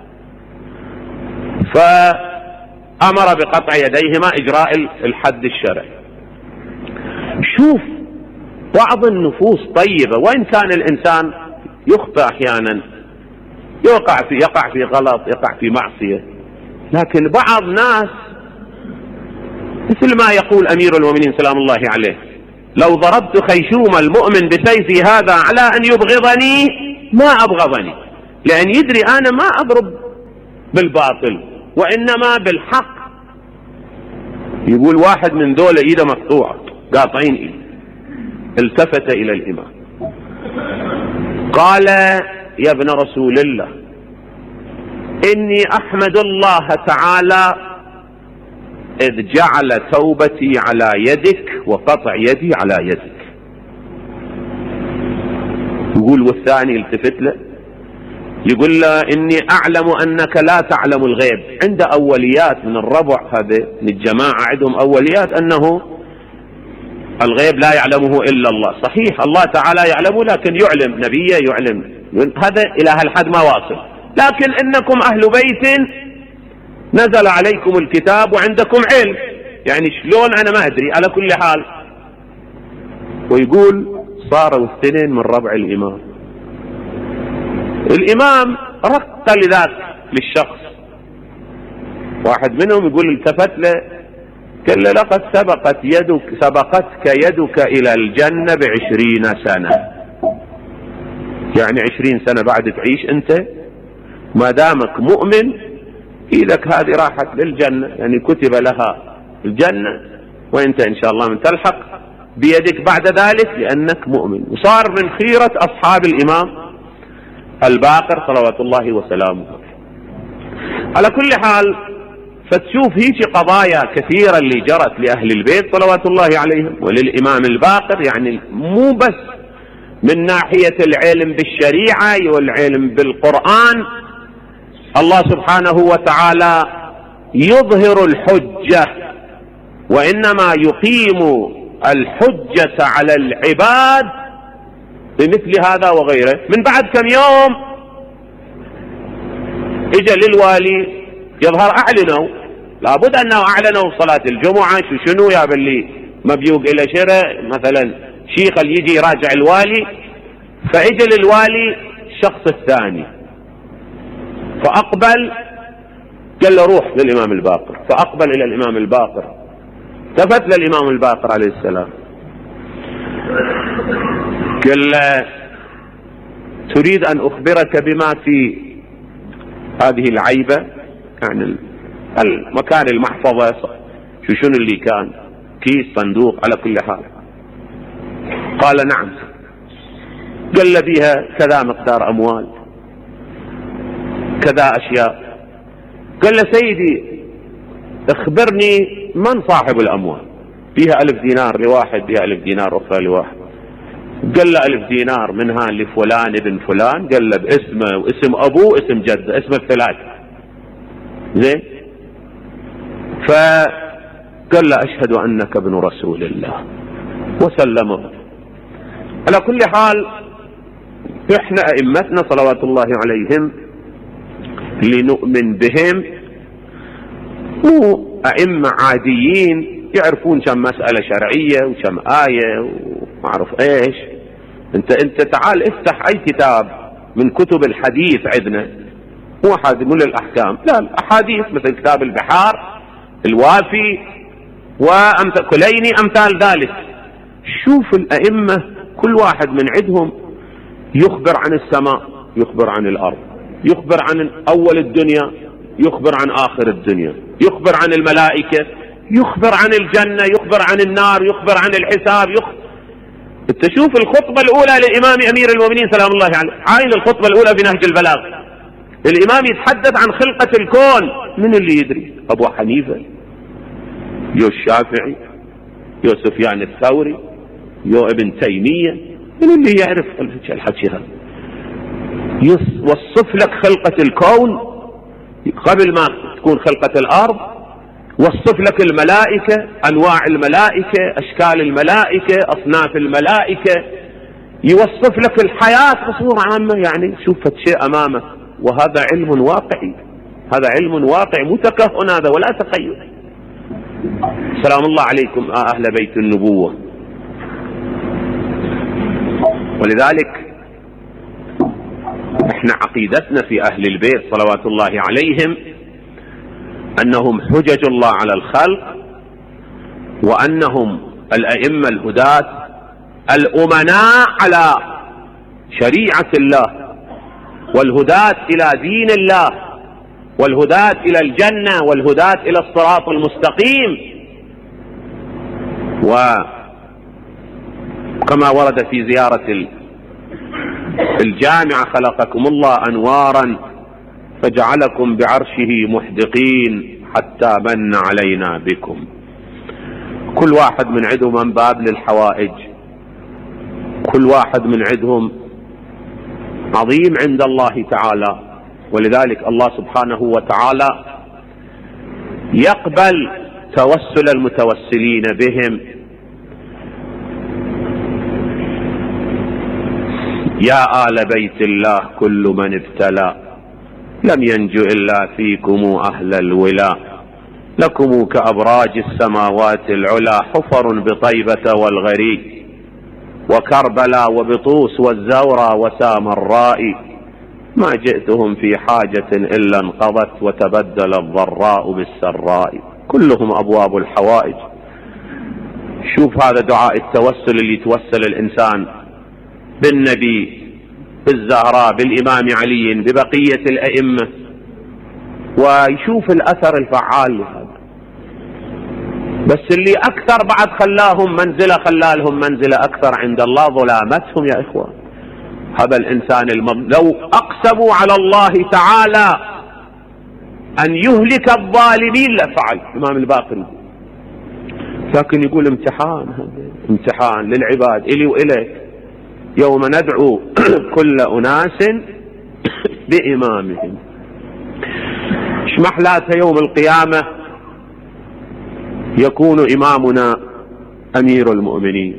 S3: فأمر بقطع يديهما إجراء الحد الشرعي. شوف بعض النفوس طيبة، وإن كان الإنسان يخطئ أحيانا، يقع في غلط، يقع في معصية، لكن بعض ناس مثل ما يقول أمير المؤمنين سلام الله عليه لو ضربت خيشوم المؤمن بسيفي هذا على أن يبغضني ما أبغضني، لأن يدري أنا ما أضرب بالباطل وإنما بالحق. يقول واحد من دول إيده مقطوعة قاطعين إيده، التفت إلى الإمام قال يا ابن رسول الله إني أحمد الله تعالى إذ جعل توبتي على يدك وقطع يدي على يدك. يقول والثاني التفت له يقول له إني أعلم أنك لا تعلم الغيب. عند أوليات من الربع هذا من الجماعة عندهم أوليات أنه الغيب لا يعلمه إلا الله. صحيح الله تعالى يعلمه، لكن يعلم نبيه، يعلم هذا إلى هالحد ما واصل. لكن إنكم أهل بيت نزل عليكم الكتاب وعندكم علم، يعني شلون أنا ما أدري. على كل حال ويقول صاروا اثنين من ربع الإمام. الإمام رق لذاك للشخص، واحد منهم يقول التفت له قال له لقد سبقتك يدك إلى الجنة ب20 سنة، يعني 20 سنة بعد تعيش أنت ما دامك مؤمن إيدك هذه راحت للجنة، يعني كتب لها الجنة، وانت ان شاء الله من تلحق بيدك بعد ذلك لانك مؤمن. وصار من خيرة اصحاب الامام الباقر صلوات الله وسلامه. على كل حال فتشوف هيك قضايا كثيرة اللي جرت لأهل البيت صلوات الله عليهم وللإمام الباقر، يعني مو بس من ناحية العلم بالشريعة والعلم بالقرآن، الله سبحانه وتعالى يظهر الحجة وإنما يقيم الحجة على العباد بمثل هذا وغيره. من بعد كم يوم اجى للوالي يظهر اعلنوا، لابد انه اعلنوا صلاة الجمعة شنو يا باللي مبيوق الى شراء مثلا شيخ اللي يجي يراجع الوالي. فاجى للوالي الشخص الثاني فاقبل، قال له روح للامام الباقر، فاقبل الى الامام الباقر، التفت للامام الباقر عليه السلام قال له تريد ان اخبرك بما في هذه العيبة، يعني المكان المحفظة شنو اللي كان، كيس صندوق على كل حال. قال نعم. قال له بها كذا مقدار اموال كذا اشياء. قال له سيدي اخبرني من صاحب الاموال، فيها 1000 دينار لواحد، بها 1000 دينار اخرى لواحد. قال له 1000 دينار منها لفلان ابن فلان، قال له باسمه واسم ابوه اسم جده، اسمه الثلاثة زين. فقال له اشهد انك ابن رسول الله وسلمه. على كل حال احنا ائمتنا صلوات الله عليهم لنؤمن بهم مو ائمة عاديين يعرفون كم مسألة شرعية وكم آية وما اعرف ايش. انت تعال افتح اي كتاب من كتب الحديث عندنا، مو احد مو للاحكام، لا الاحاديث مثل كتاب البحار الوافي وامثال كليني امثال ذلك. شوف الائمة كل واحد من عندهم يخبر عن السماء، يخبر عن الارض، يخبر عن اول الدنيا، يخبر عن اخر الدنيا، يخبر عن الملائكة، يخبر عن الجنة، يخبر عن النار، يخبر عن الحساب، انت شوف الخطبة الاولى للامام امير المؤمنين سلام الله عليه، عاين الخطبة الاولى بنهج البلاغ، الامام يتحدث عن خلقة الكون. من اللي يدري؟ ابو حنيفة، يو الشافعي، يو سفيان الثوري، يو ابن تيمية، من اللي يعرف الحكي هذا؟ يوصف لك خلقة الكون قبل ما تكون خلقة الارض، وصف لك الملائكة، انواع الملائكة، اشكال الملائكة، اصناف الملائكة، يوصف لك الحياة بصورة عامة. يعني شوفت شيء امامك، وهذا علم واقعي، هذا علم واقع مو تكهن هذا ولا تخيل. سلام الله عليكم اهل بيت النبوة. ولذلك احنا عقيدتنا في اهل البيت صلوات الله عليهم انهم حجج الله على الخلق، وانهم الائمة الهداة الامناء على شريعة الله، والهداة الى دين الله، والهداة الى الجنة، والهداة الى الصراط المستقيم. وكما ورد في زيارة الجامعة خلقكم الله انوارا فجعلكم بعرشه محدقين حتى من علينا بكم. كل واحد من عندهم من باب للحوائج، كل واحد من عندهم عظيم عند الله تعالى. ولذلك الله سبحانه وتعالى يقبل توسل المتوسلين بهم. يا آل بيت الله كل من ابتلى لم ينجو إلا فيكم أهل الولاء، لكم كأبراج السماوات العلا حفر بطيبة والغري وكربلاء وبطوس والزورى وسامراء، ما جئتهم في حاجة إلا انقضت وتبدل الضراء بالسراء. كلهم أبواب الحوائج. شوف هذا دعاء التوسل اللي يتوسل الإنسان بالنبي، بالزهراء، بالإمام علي، ببقية الأئمة، ويشوف الأثر الفعال لهذا. بس اللي أكثر بعد خلاهم منزلة أكثر عند الله ظلامتهم يا إخوان. هذا الإنسان لو أقسموا على الله تعالى أن يهلك الظالمين لفعل الإمام الباقر، لكن يقول امتحان للعباد إلي وإليك، يوم ندعو كل أناس بإمامهم. محلاته يوم القيامة يكون إمامنا أمير المؤمنين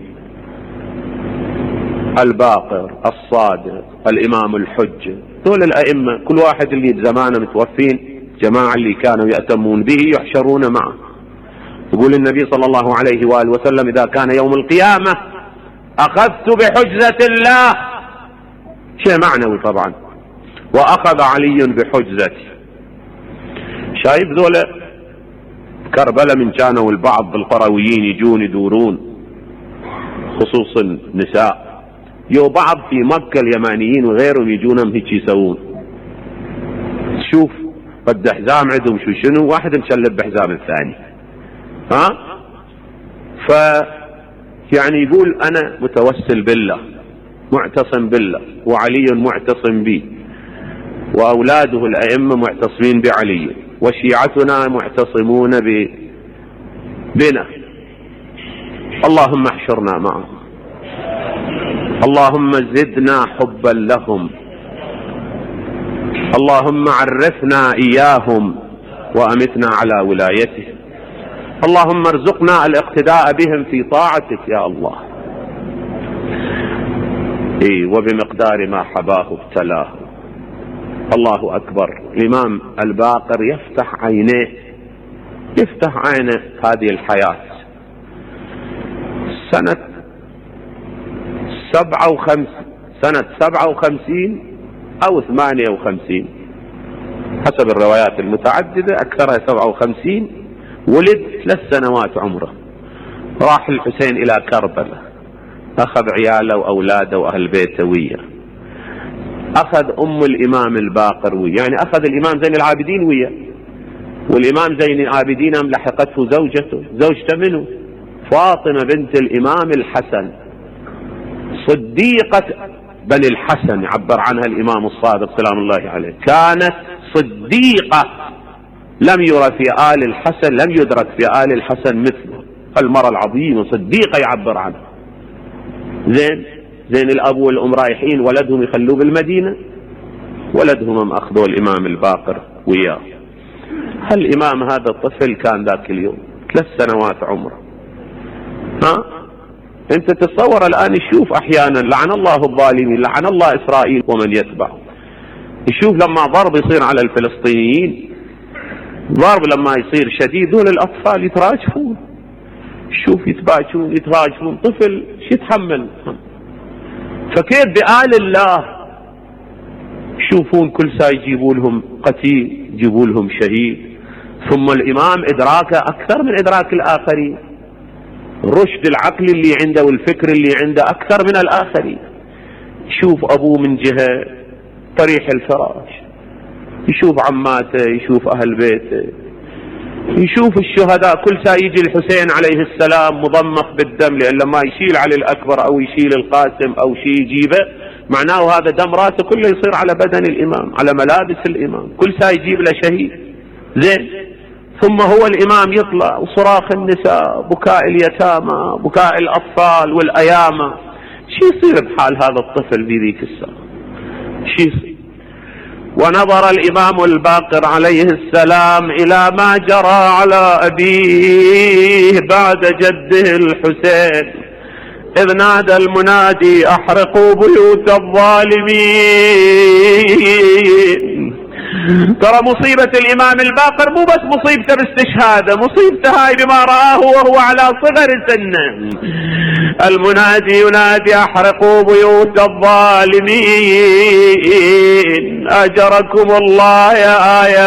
S3: الباقر الصادق الإمام الحجة. دول الأئمة كل واحد اللي بزمانه متوفين، جماعة اللي كانوا يأتمون به يحشرون معه. يقول النبي صلى الله عليه وآله وسلم إذا كان يوم القيامة أخذت بحجزة الله، شيء معنوي طبعا، وأخذ علي بحجزتي. شايف ذولا كربلاء من كانوا البعض بالقرويين يجون يدورون، خصوصا النساء، يو بعض في مكة اليمانيين وغيرهم يجونهم هيك يسوون. شوف قد حزام عندهم شنو، واحد مشلب بحزام الثاني، يعني يقول أنا متوسل بالله معتصم بالله، وعلي معتصم بي، وأولاده الأئمة معتصمين بعلي، وشيعتنا معتصمون بنا. اللهم احشرنا معهم، اللهم زدنا حبا لهم، اللهم عرفنا إياهم وأمتنا على ولايتهم، اللهم ارزقنا الاقتداء بهم في طاعتك يا الله. وبمقدار ما حباه ابتلاه. الله أكبر. الإمام الباقر يفتح عينه هذه الحياة. سنة 57 أو 58 حسب الروايات المتعددة، أكثرها 57. ولد 3 سنوات عمره. راح الحسين إلى كربلاء، أخذ عياله وأولاده وأهل بيته وياه، أخذ أم الإمام الباقر وياه، يعني أخذ الإمام زين العابدين وياه. والإمام زين العابدين لحقته زوجته منه فاطمة بنت الإمام الحسن، صديقة بني الحسن يعبر عنها الإمام الصادق سلام الله عليه، كانت صديقة، لم يرى في آل الحسن، لم يدرك في آل الحسن مثله، المرأة العظيمة صديقة يعبر عنها. زين الأب والأم رايحين، ولدهم يخلوه بالمدينة، ولدهم أخذوا الإمام الباقر وياه. الإمام هذا الطفل كان ذاك اليوم 3 سنوات عمره. أنت تتصور الآن، يشوف أحيانا لعن الله الظالمين، لعن الله إسرائيل ومن يتبعه. يشوف لما ضرب يصير على الفلسطينيين، ضرب لما يصير شديد، دول الأطفال يتراجفون، شوف يتراجفون، طفل شو يتحمل؟ فكيف بآل الله يشوفون كل ساعة يجيبوا لهم قتيل، يجيبوا لهم شهيد، ثم الإمام إدراكه أكثر من إدراك الآخرين، رشد العقل اللي عنده والفكر اللي عنده أكثر من الآخرين. يشوف أبوه من جهة طريح الفراش، يشوف عماته، يشوف أهل بيته، يشوف الشهداء. كل ساعة يجي الحسين عليه السلام مضمخ بالدم، لأن لما يشيل علي الأكبر أو يشيل القاسم أو شيء يجيبه، معناه هذا دم راسه كله يصير على بدن الإمام، على ملابس الإمام، كل ساعة يجيب له شهيد. ثم هو الإمام يطلع، وصراخ النساء، بكاء اليتامى، بكاء الأطفال والأيامى. شو يصير بحال هذا الطفل في ذيك الساعة؟ شو يصير؟ ونظر الإمام الباقر عليه السلام إلى ما جرى على أبيه بعد جده الحسين، إذ نادى المنادي أحرقوا بيوت الظالمين. ترى مصيبة الإمام الباقر مو بس مصيبته باستشهاده، مصيبته هاي بما رآه وهو على صغر سنه. المنادي ينادي أحرقوا بيوت الظالمين أجركم الله يا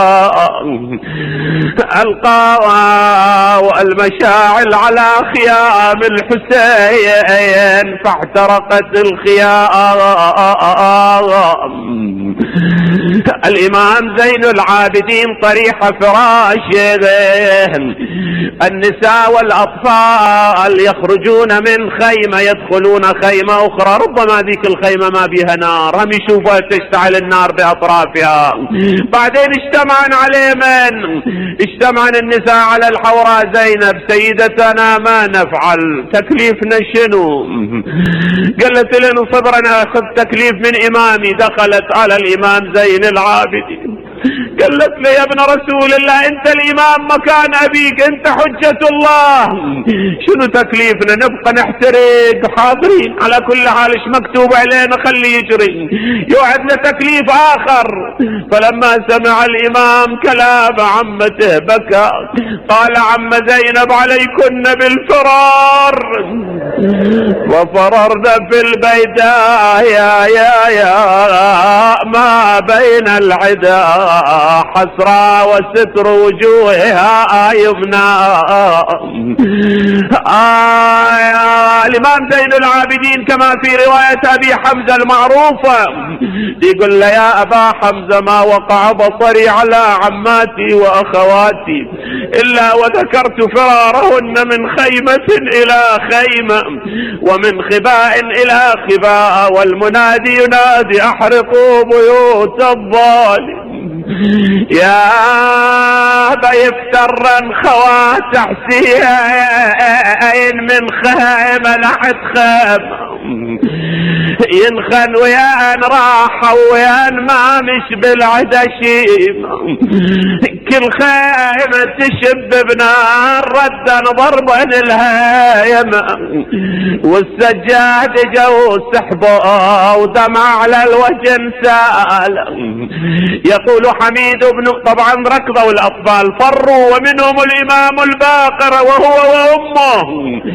S3: ألقى المشاعل على خيام الحسين فاحترقت الخيام الإمام زين العابدين طريح فراشه، النساء والأطفال يخرجون من خيمة يدخلون خيمة أخرى، ربما ذيك الخيمة ما بها نار، هم يشوفها تشتعل النار بأطرافها. بعدين اجتمعن عليه من؟ اجتمعن النساء على الحوراء زينب، سيدتنا ما نفعل، تكليفنا شنو؟ قالت لنا صبرنا أخذ تكليف من إمامي. دخلت على الإمام زين العابدين قالت له يا ابن رسول الله انت الامام مكان ابيك، انت حجة الله، شنو تكليفنا؟ نبقى نحترق؟ حاضرين على كل حال، ايش مكتوب علينا خلي يجري، يوعدنا تكليف اخر. فلما سمع الامام كلام عمته بكى، قال عم زينب عليكن بالفرار. وفررنا في البيداء يا ما بين العدا حسرى وستر وجوهها يمنى. الإمام زين العابدين كما في رواية أبي حمزة المعروفة يقول له يا أبا حمزة ما وقع بصري على عماتي وأخواتي إلا وذكرت فرارهن من خيمة إلى خيمة ومن خباء إلى خباء، والمنادي ينادي أحرقوا بيوت الظالم. يا بيفترن خوات حسين من خيمة لحد خيمة، ينخن ويان راحة ويان ما مش بالعدشيم، كل خيمة تشب بنار ردا ضربا الهيمة، والسجاد جو سحبه ودمع على الوجه انسال. يقول حميد بن، طبعا ركضوا الأطفال فروا ومنهم الإمام الباقر وهو وأمه.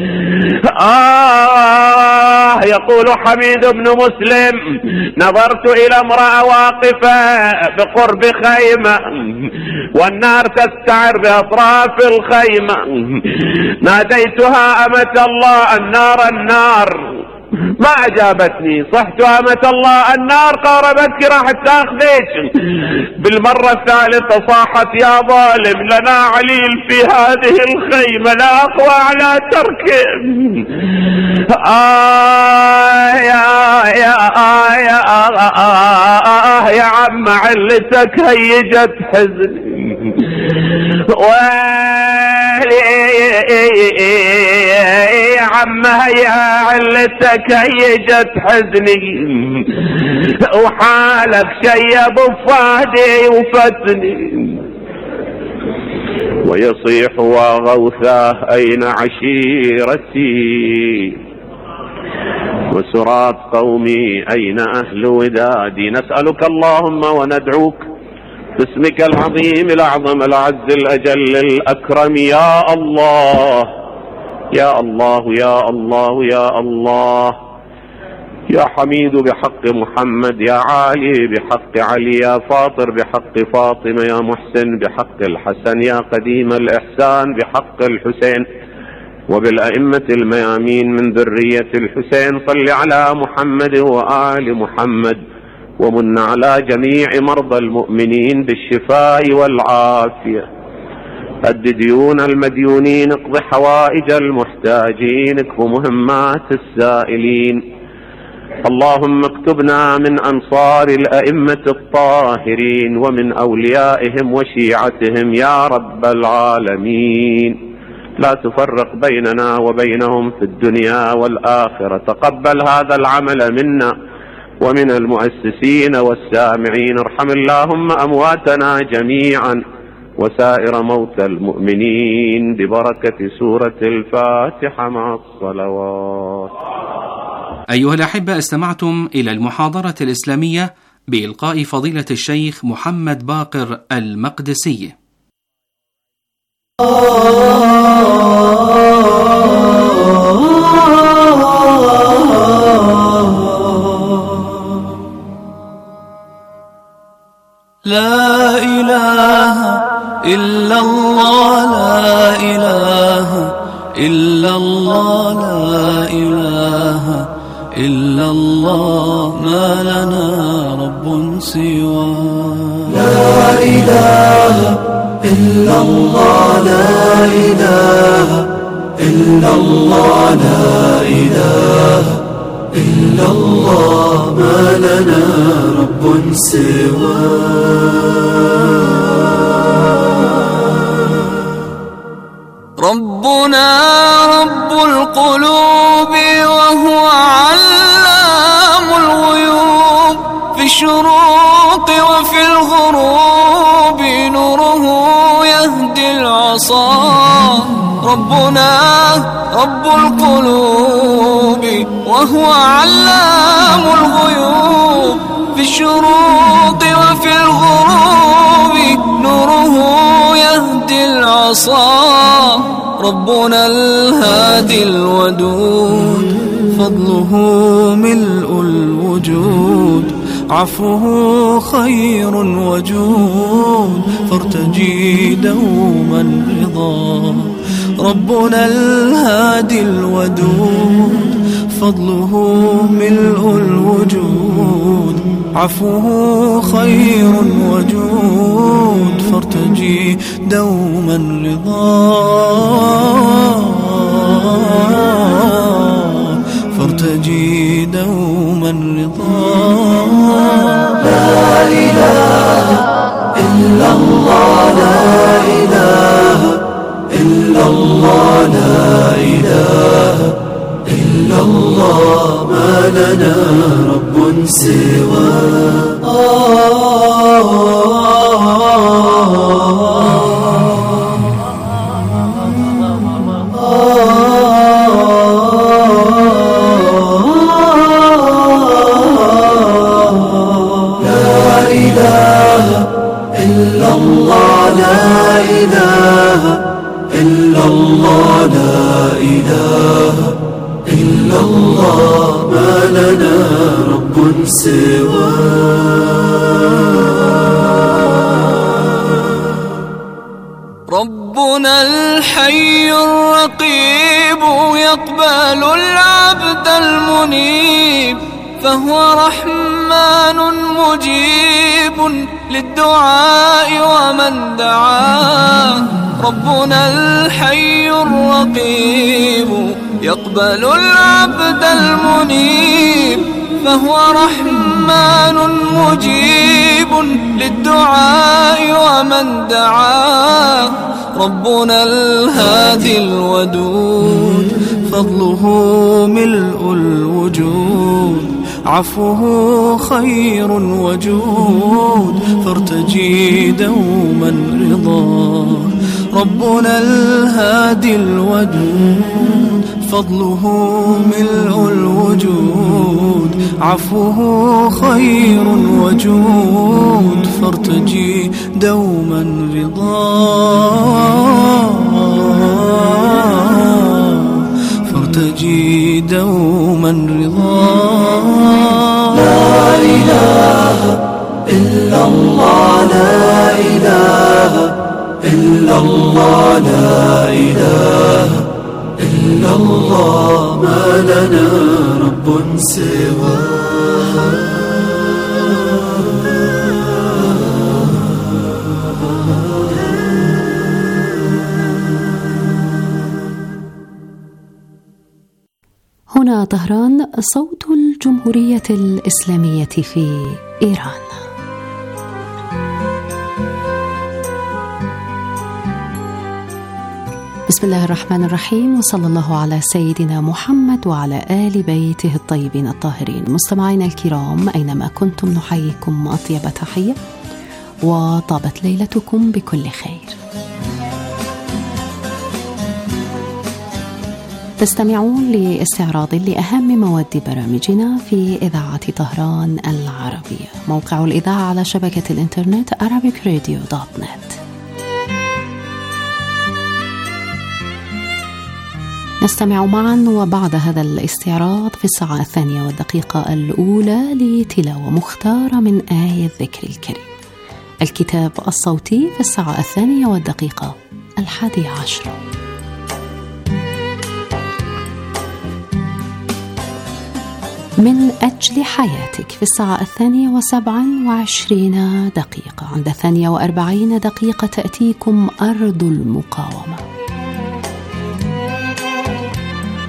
S3: يقول حميد بن مسلم نظرت إلى امرأة واقفة بقرب خيمة والنار تستعر بأطراف الخيمة، ناديتها أمة الله النار النار، ما أجابتني، صحت أمة الله النار، قاربتك راح تاخذك. بالمرة الثالثة صاحت يا ظالم لنا عليل في هذه الخيمة لا أقوى على تركه. يا عم علتك هيجت حزني، يا عم هيا علتك هيجت حزني، وحالك شيب فادي وفتني. ويصيح وغوثاه أين عشيرتي، وسرات قومي أين أهل ودادي. نسألك اللهم وندعوك باسمك العظيم الأعظم الأعز الأجل الأكرم، يا الله يا الله يا الله يا الله، يا حميد بحق محمد، يا عالي بحق علي، يا فاطر بحق فاطمة، يا محسن بحق الحسن، يا قديم الإحسان بحق الحسين، وبالأئمة الميامين من ذرية الحسين. صل على محمد وآل محمد، ومن على جميع مرضى المؤمنين بالشفاء والعافية. أد ديون المديونين، اقض حوائج المحتاجين، اكف مهمات السائلين. اللهم اكتبنا من أنصار الأئمة الطاهرين ومن أوليائهم وشيعتهم يا رب العالمين، لا تفرق بيننا وبينهم في الدنيا والآخرة. تقبل هذا العمل منا ومن المؤسسين والسامعين. ارحم اللهم أمواتنا جميعا وسائر موتى المؤمنين ببركة سورة الفاتحة مع الصلوات.
S2: أيها الأحبة، استمعتم إلى المحاضرة الإسلامية بإلقاء فضيلة الشيخ محمد باقر المقدسي.
S1: لا إله إلا الله، لا إله إلا الله، لا إله إلا الله، ما لنا رب سواه. إله إلا الله لا إله إلا الله لا إله إلا الله ما لنا رب سواه
S4: ربنا رب القلوب وهو علام الغيوب في الشروق وفي الغروب نوره يهدي العصا ربنا رب القلوب وهو علام الغيوب في الشروق وفي الغروب نوره يهدي العصا ربنا الهادي الودود فضله ملء الوجود عفوه خير وجود فارتجي دوما رضا ربنا الهادي الودود فضله ملء الوجود عفوه خير وجود فارتجي دوما رضا فارتجي دوما رضا لا إله إلا الله لا إله إلا الله لا إله إلا الله ما لنا رب ربنا الحي الرقيب يقبل العبد المنيب فهو رحمن مجيب للدعاء ومن دعاه ربنا الحي الرقيب يقبل العبد المنيب فهو رحمن مجيب للدعاء ومن دعاه ربنا الهادي الودود فضله ملء الوجود عفوه خير وجود فارتجي دوما رضا ربنا الهادي الودود فضله ملء الوجود عفوه خير وجود فارتجي دوما رضا فارتجي دوما رضا لا إله إلا الله لا إله إلا الله لا إله إلا الله ما لنا رب سواه
S5: هنا طهران صوت الجمهورية الإسلامية في إيران. بسم الله الرحمن الرحيم وصلى الله على سيدنا محمد وعلى آل بيته الطيبين الطاهرين. مستمعينا الكرام أينما كنتم نحييكم أطيب تحية وطابت ليلتكم بكل خير. تستمعون لاستعراض لأهم مواد برامجنا في إذاعة طهران العربية. موقع الإذاعة على شبكة الإنترنت arabicradio.net. نستمع معا وبعد هذا الاستعراض في الساعة 2:01 لتلاوة مختارة من آية الذكر الكريم. الكتاب الصوتي في الساعة 2:11. من أجل حياتك في الساعة 2:27 دقيقة. عند 42 دقيقة تأتيكم أرض المقاومة.